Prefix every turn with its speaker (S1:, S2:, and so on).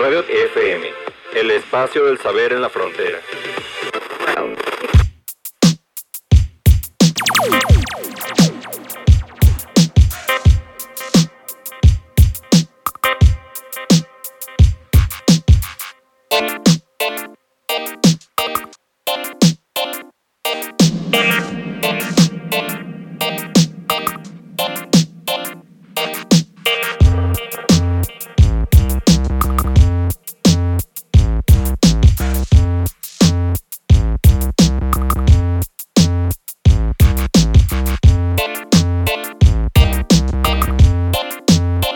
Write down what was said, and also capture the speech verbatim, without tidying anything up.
S1: Radio F M, el espacio del saber en la frontera.